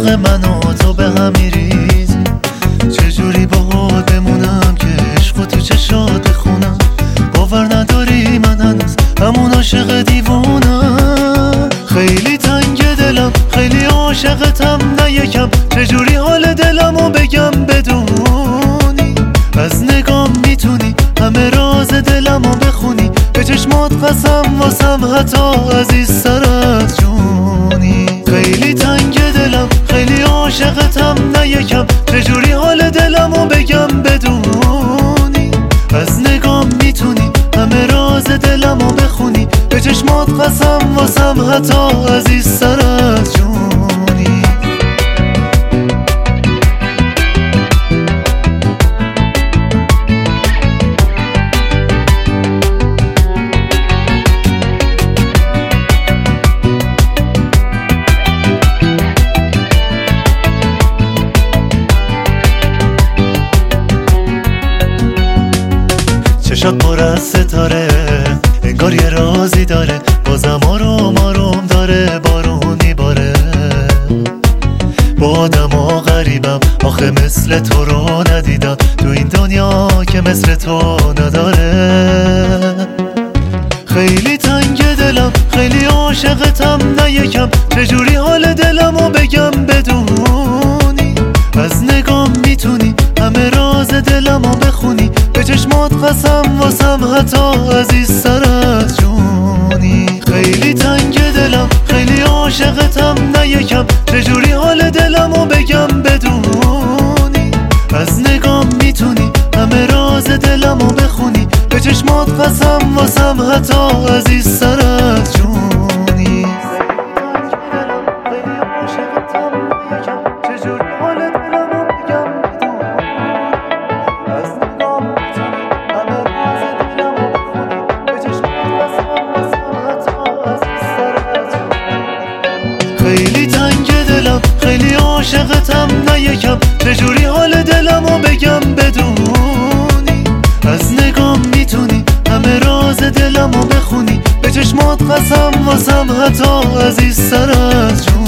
عشق من و تو به هم میریزی. چجوری باهات بمونم که عشق تو چشات بخونم؟ باور نداری من هنوز همون عاشق دیوونم. خیلی تنگ دلم، خیلی عاشقتم، نه یکم. چجوری حال دلمو بگم بدونی؟ از نگام میتونی همه راز دلمو بخونی. به چشمات قسم واسم حتی عزیزتر از جونی. خیلی تنگ دلم، خیلی عاشقتم، نه یکم. چجوری حال دلمو بگم بدونی؟ از نگام میتونی همه راز دلمو بخونی. به چشمات قسم واسم حتی عزیزتر از جونی. چشات پر از ستاره، انگار یه رازی داره. بازم آروم داره بارون میباره. با آدما غریبم، آخه مثل تو رو ندیدم تو این دنیا که مثل تو نداره. خیلی تنگ دلم، خیلی عاشقتم، نه یکم. چجوری حال دلمو بگم بدونی؟ از نگام میتونی همه راز دلمو بخونی. به چشمات قسم واسم حتی عزیزتر از جونی. خیلی تنگ دلم، خیلی عاشقتم، نه یکم. چجوری حال دلمو بگم بدونی؟ از نگام میتونی همه راز دلمو بخونی. به چشمات قسم واسم حتی عزیزتر از جونی. خیلی تنگ دلم، خیلی عاشقتم، نه یکم. چجوری حال دلمو بگم بدونی؟ از نگام میتونی همه راز دلمو بخونی. به چشمات قسم واسم حتی عزیزتر از جون.